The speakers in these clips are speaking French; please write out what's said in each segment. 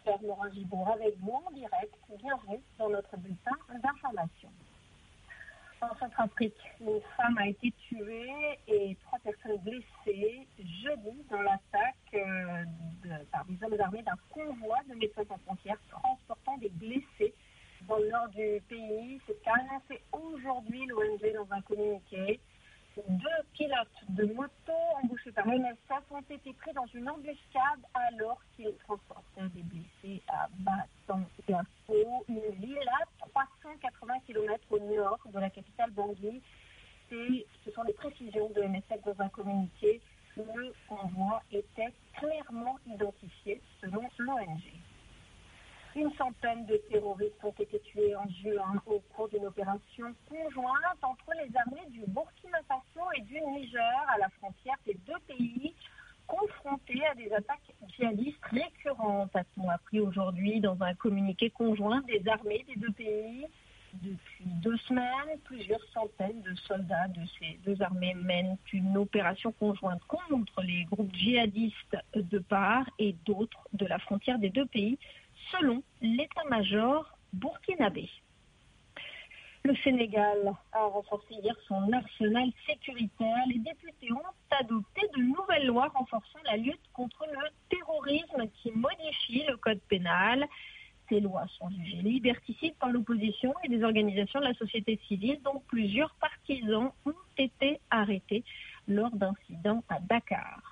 Claire Morin-Gibourg avec vous en direct. Bienvenue dans notre bulletin d'information. En Centrafrique, une femme a été tuée et 3 personnes blessées jeudi dans l'attaque par des hommes armés d'un convoi de Médecins sans frontières transportant des blessés dans le nord du pays. C'est ce qu'a annoncé aujourd'hui l'ONG dans un communiqué. 2 pilotes de moto embauchés par MSF ont été pris dans une embuscade alors qu'ils transportaient des blessés à Batangafo, une ville à 380 km au nord de la capitale Bangui. Ce sont les précisions de MSF dans un communiqué. Le convoi était clairement identifié selon l'ONG. Une centaine de terroristes ont été tués en juin au cours d'une opération conjointe entre les armées du Burkina Faso et du Niger à la frontière des 2 pays, confrontés à des attaques djihadistes récurrentes, a-t-on appris aujourd'hui dans un communiqué conjoint des armées des 2 pays. Depuis 2 semaines, plusieurs centaines de soldats de ces 2 armées mènent une opération conjointe contre les groupes djihadistes de part et d'autre de la frontière des 2 pays, selon l'état-major burkinabé. Le Sénégal a renforcé hier son arsenal sécuritaire. Les députés ont adopté de nouvelles lois renforçant la lutte contre le terrorisme qui modifient le code pénal. Ces lois sont jugées liberticides par l'opposition et des organisations de la société civile, dont plusieurs partisans ont été arrêtés lors d'incidents à Dakar.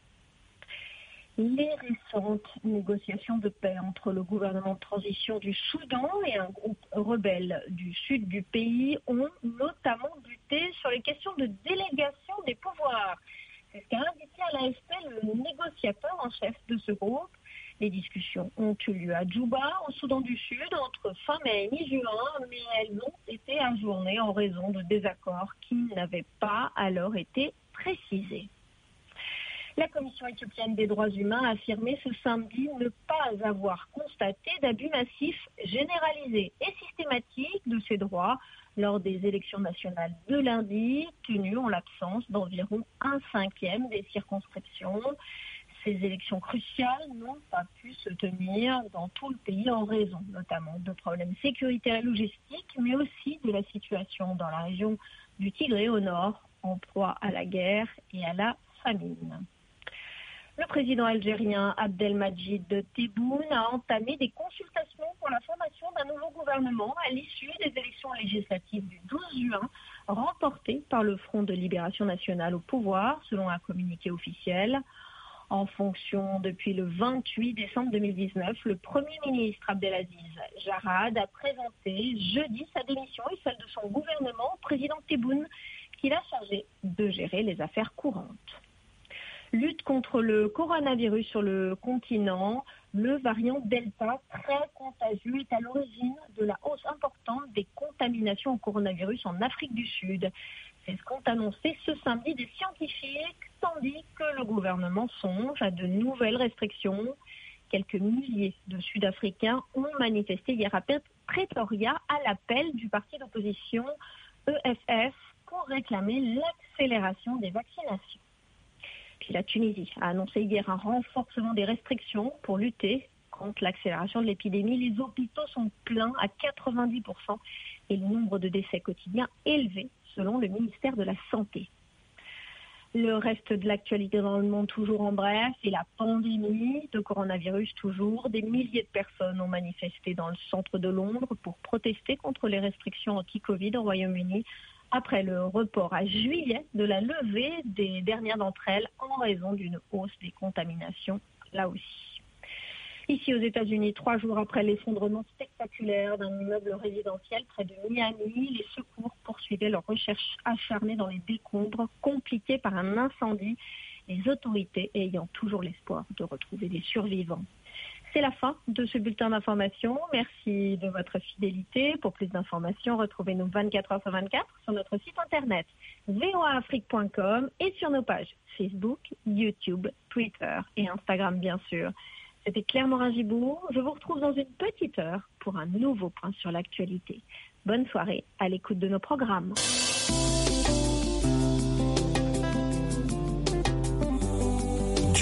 Les récentes négociations de paix entre le gouvernement de transition du Soudan et un groupe rebelle du sud du pays ont notamment buté sur les questions de délégation des pouvoirs. C'est ce qu'a indiqué à l'AFP le négociateur en chef de ce groupe. Les discussions ont eu lieu à Djouba, au Soudan du Sud, entre fin mai et mi-juin, mais elles ont été ajournées en raison de désaccords qui n'avaient pas alors été précisés. La Commission éthiopienne des droits humains a affirmé ce samedi ne pas avoir constaté d'abus massifs généralisés et systématiques de ces droits lors des élections nationales de lundi, tenues en l'absence d'environ 1/5 des circonscriptions. Ces élections cruciales n'ont pas pu se tenir dans tout le pays en raison notamment de problèmes sécuritaires et logistiques, mais aussi de la situation dans la région du Tigré au nord, en proie à la guerre et à la famine. Le président algérien Abdelmadjid Tebboune a entamé des consultations pour la formation d'un nouveau gouvernement à l'issue des élections législatives du 12 juin, remportées par le Front de Libération Nationale au pouvoir, selon un communiqué officiel. En fonction depuis le 28 décembre 2019, le Premier ministre Abdelaziz Jarad a présenté jeudi sa démission et celle de son gouvernement au président Tebboune, qui l'a chargé de gérer les affaires courantes. Lutte contre le coronavirus sur le continent, le variant Delta, très contagieux, est à l'origine de la hausse importante des contaminations au coronavirus en Afrique du Sud. C'est ce qu'ont annoncé ce samedi des scientifiques, tandis que le gouvernement songe à de nouvelles restrictions. Quelques milliers de Sud-Africains ont manifesté hier à Pretoria à l'appel du parti d'opposition EFF pour réclamer l'accélération des vaccinations. Puis la Tunisie a annoncé hier un renforcement des restrictions pour lutter contre l'accélération de l'épidémie. Les hôpitaux sont pleins à 90% et le nombre de décès quotidiens élevé selon le ministère de la Santé. Le reste de l'actualité dans le monde toujours en bref, et la pandémie de coronavirus toujours. Des milliers de personnes ont manifesté dans le centre de Londres pour protester contre les restrictions anti-Covid au Royaume-Uni après le report à juillet de la levée des dernières d'entre elles en raison d'une hausse des contaminations là aussi. Ici aux États-Unis, 3 jours après l'effondrement spectaculaire d'un immeuble résidentiel près de Miami, les secours poursuivaient leurs recherches acharnées dans les décombres, compliquées par un incendie, les autorités ayant toujours l'espoir de retrouver des survivants. C'est la fin de ce bulletin d'information. Merci de votre fidélité. Pour plus d'informations, retrouvez-nous 24 h sur 24 sur notre site internet voaafrique.com et sur nos pages Facebook, YouTube, Twitter et Instagram bien sûr. C'était Claire Morin-Gibourg. Je vous retrouve dans une petite heure pour un nouveau point sur l'actualité. Bonne soirée à l'écoute de nos programmes.